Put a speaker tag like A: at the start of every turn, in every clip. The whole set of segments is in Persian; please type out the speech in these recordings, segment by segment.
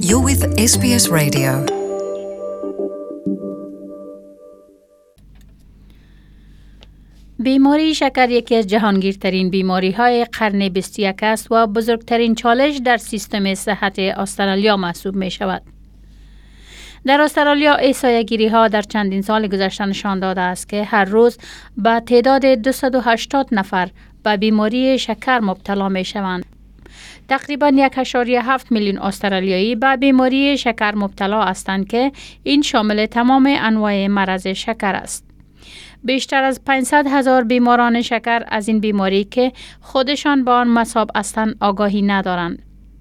A: You're with SBS Radio.
B: بیماری شکر یکی از جهانگیرترین بیماری‌های قرن 21 است و بزرگترین چالش در سیستم صحت استرالیا محسوب می‌شود. در استرالیا احصایه‌گیری‌ها در چندین سال گذشته نشان داده است که هر روز به تعداد 280 نفر به بیماری شکر مبتلا می‌شوند. تقریباً 1.7 میلیون استرالیایی به بیماری شکر مبتلا هستند که این شامل تمام انواع مرض شکر است. بیشتر از 500,000 بیماران شکر از این بیماری که خودشان به آن مصاب هستند آگاهی ندارند.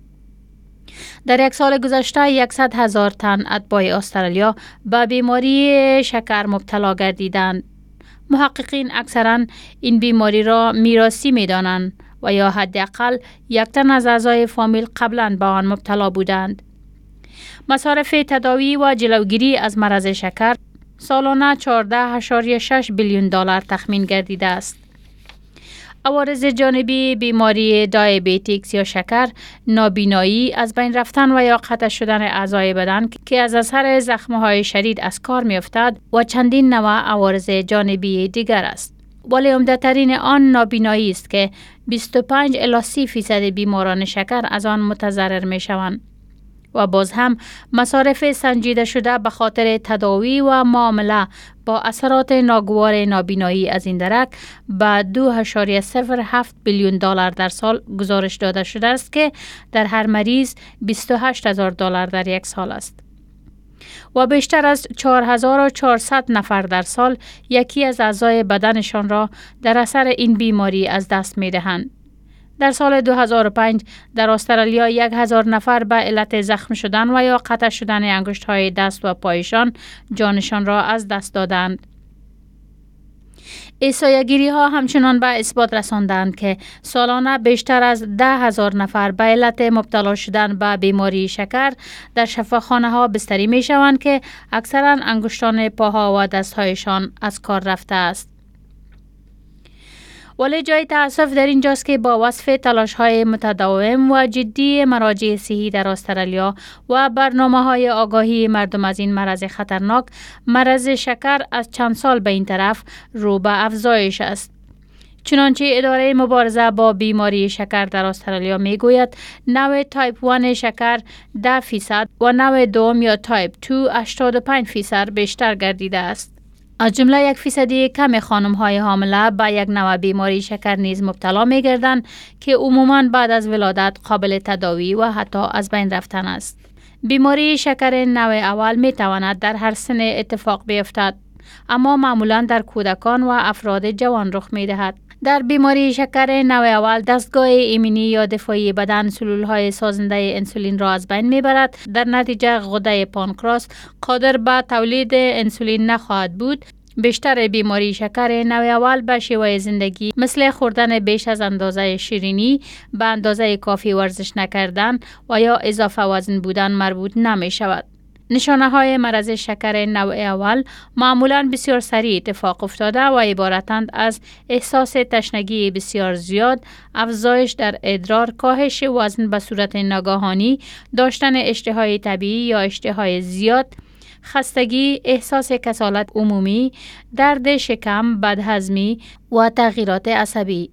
B: در یک سال گذشته 100,000 تن اتباع استرالیا به بیماری شکر مبتلا گردیدند. محققین اکثراً این بیماری را میراثی می‌دانند و یا حداقل یک تن از اعضای فامیل قبلاً به آن مبتلا بودند. مصارف تداوی و جلوگیری از مرض شکر سالانه 14.6 بیلیون دلار تخمین گردیده است. عوارض جانبی بیماری دیابتیکس یا شکر، نابینایی، از بین رفتن و یا قطع شدن اعضای بدن که از اثر زخم‌های شدید از کار می‌افتد و چندین نوع عوارض جانبی دیگر است. ولی عمده‌ترین آن نابینایی است که 25 الی 30% بیماران شکر از آن متضرر می‌شوند. و باز هم مصارف سنجیده شده به خاطر تداوی و معامله با اثرات ناگوار نابینایی از این درک به 2.07 بیلیون دلار در سال گزارش داده شده است که در هر مریض 28,000 دلار در یک سال است. و بیشتر از 4,400 نفر در سال یکی از اعضای بدنشان را در اثر این بیماری از دست می دهند. در سال 2005 در استرالیا 1,000 نفر به علت زخم شدن و یا قطع شدن انگشت‌های دست و پایشان جانشان را از دست دادند. احصایه‌گیری‌ها همچنان به اثبات رساندند که سالانه بیشتر از 10,000 نفر به علت مبتلا شدن به بیماری شکر در شفاخانه‌ها بستری می‌شوند که اکثراً انگشتان پاها و دست‌هایشان از کار رفته است. ولی جای تأسف در اینجاست که با وصف تلاش‌های متداوم و جدی مراجع صحی در استرالیا و برنامه‌های آگاهی مردم از این مرض خطرناک، مرض شکر از چند سال به این طرف رو به افزایش است. چنانچه اداره مبارزه با بیماری شکر در استرالیا میگوید نوع تایپ 1 شکر 10% و نوع دوم یا تایپ 2 85% بیشتر گردیده است. از جمله 1% کم خانم‌های حامله به یک نوع بیماری شکر نیز مبتلا می‌گردند که عموماً بعد از ولادت قابل تداوی و حتی از بین رفتن است. بیماری شکر نوع اول می‌تواند در هر سن اتفاق بیفتد، اما معمولاً در کودکان و افراد جوان رخ می‌دهد. در بیماری شکر نوع اول دستگاه ایمنی یا دفاعی بدن سلول‌های سازنده انسولین را از بین می‌برد. در نتیجه غده پانکراس قادر به تولید انسولین نخواهد بود. بیشتر بیماری شکر نوع اول به شیوه زندگی مثل خوردن بیش از اندازه شیرینی، به اندازه کافی ورزش نکردن و یا اضافه وزن بودن مربوط نمی شود. نشانه های مرض شکر نوع اول معمولاً بسیار سریع اتفاق افتاده و عبارتند از احساس تشنگی بسیار زیاد، افزایش در ادرار، کاهش وزن به صورت ناگهانی، داشتن اشتهای طبیعی یا اشتهای زیاد، خستگی، احساس کسالت عمومی، درد شکم، بدهضمی و تغییرات عصبی.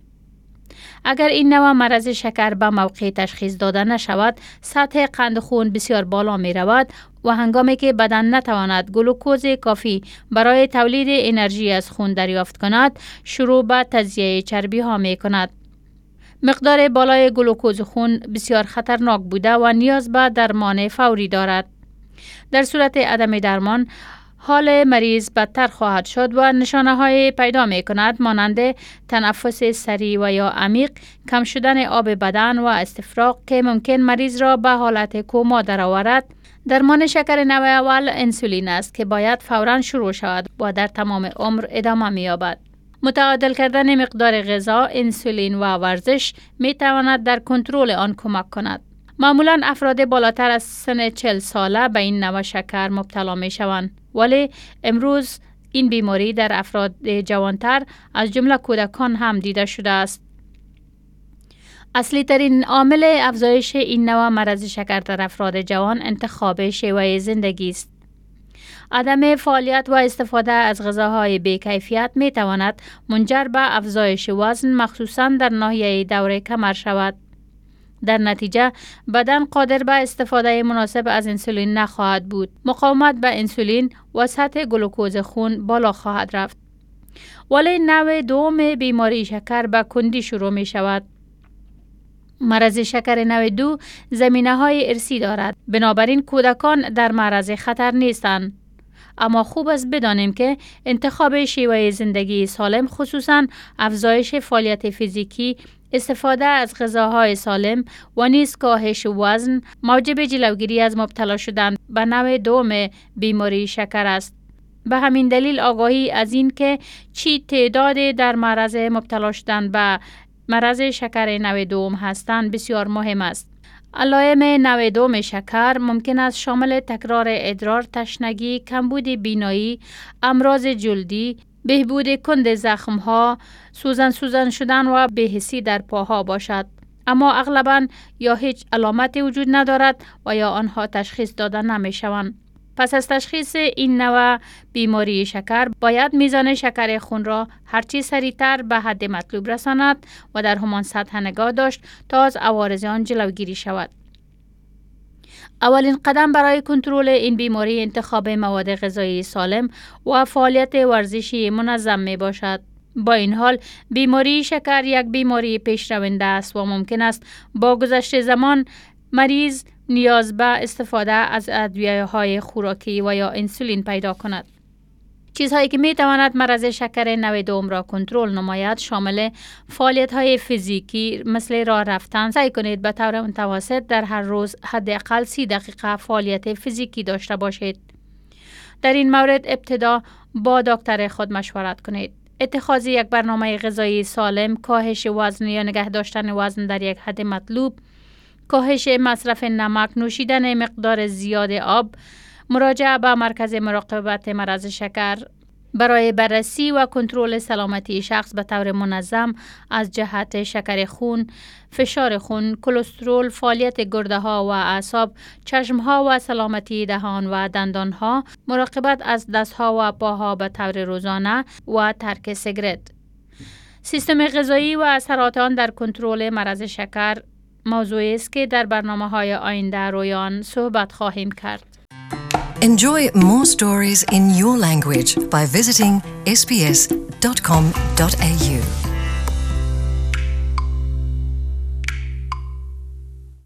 B: اگر این نوع مرض شکر به موقع تشخیص داده نشود، سطح قند خون بسیار بالا می رود و هنگامی که بدن نتواند گلوکوز کافی برای تولید انرژی از خون دریافت کند، شروع به تجزیه چربی ها می کند. مقدار بالای گلوکوز خون بسیار خطرناک بوده و نیاز به درمان فوری دارد. در صورت عدم درمان، حال مریض بدتر خواهد شد و نشانه های پیدا می کند مانند تنفس سریع و یا عمیق، کم شدن آب بدن و استفراغ که ممکن مریض را به حالت کوما درآورد. درمان شکر نوع اول انسولین است که باید فوراً شروع شود و در تمام عمر ادامه می یابد. متعادل کردن مقدار غذا، انسولین و ورزش می تواند در کنترل آن کمک کند. معمولاً افراد بالاتر از سن 40 ساله به این نوع شکر مبتلا می شوند، ولی امروز این بیماری در افراد جوانتر از جمله کودکان هم دیده شده است. اصلی ترین عامل افزایش این نوع مرض شکر در افراد جوان انتخاب شیوه زندگی است. عدم فعالیت و استفاده از غذاهای بی‌کیفیت می تواند منجر به افزایش وزن مخصوصاً در ناحیه دور کمر شود. در نتیجه بدن قادر به استفاده مناسب از انسولین نخواهد بود. مقاومت به انسولین و سطح گلوکوز خون بالا خواهد رفت. ولی نوع دوم بیماری شکر به کندی شروع می شود. مرض شکر نوع 2 زمینه‌های ارثی دارد. بنابراین کودکان در معرض خطر نیستند. اما خوب است بدانیم که انتخاب شیوه زندگی سالم، خصوصاً افزایش فعالیت فیزیکی، استفاده از غذاهای سالم و نیز کاهش وزن موجب جلوگیری از مبتلا شدن به نوع دوم بیماری شکر است. به همین دلیل آگاهی از این که چی تعداد در معرض مبتلا شدن به مرض شکر نوع دوم هستند بسیار مهم است. علائم نوع دوم شکر ممکن است شامل تکرار ادرار، تشنگی، کمبود بینایی، امراض جلدی، بهبود کند زخم‌ها، سوزن شدن و بی‌حسی در پاها باشد. اما اغلباً یا هیچ علامتی وجود ندارد و یا آنها تشخیص داده نمی‌شوند. پس از تشخیص این نوع بیماری شکر باید میزان شکر خون را هرچی سریعتر به حد مطلوب رساند و در همان سطح نگاه داشت تا از عوارض آن جلوگیری شود. اولین قدم برای کنترل این بیماری انتخاب مواد غذایی سالم و فعالیت ورزشی منظم می باشد. با این حال بیماری شکر یک بیماری پیشرونده است و ممکن است با گذشت زمان مریض نیاز به استفاده از ادویه‌های خوراکی و یا انسولین پیدا کند. چیزهایی که می تواند مرض شکر نوع دوم را کنترل نماید شامل فعالیت‌های فیزیکی مثل راه رفتن. سعی کنید به طور متوسط در هر روز حداقل 30 دقیقه فعالیت فیزیکی داشته باشید. در این مورد ابتدا با دکتر خود مشورت کنید. اتخاذ یک برنامه غذایی سالم، کاهش وزن یا نگه داشتن وزن در یک حد مطلوب، کاهش مصرف نمک، نوشیدن مقدار زیاد آب، مراجعه به مرکز مراقبت مرض شکر برای بررسی و کنترل سلامتی شخص به طور منظم از جهت شکر خون، فشار خون، کلسترول، فعالیت گرده ها و اعصاب، چشم ها و سلامتی دهان و دندان ها، مراقبت از دست ها و پاها به طور روزانه و ترک سیگارت. سیستم غذایی و اثرات آن در کنترل مرض شکر موضوعی است که در برنامه‌های آینده روی آن صحبت خواهیم کرد.
A: Enjoy more stories in your language by visiting sbs.com.au.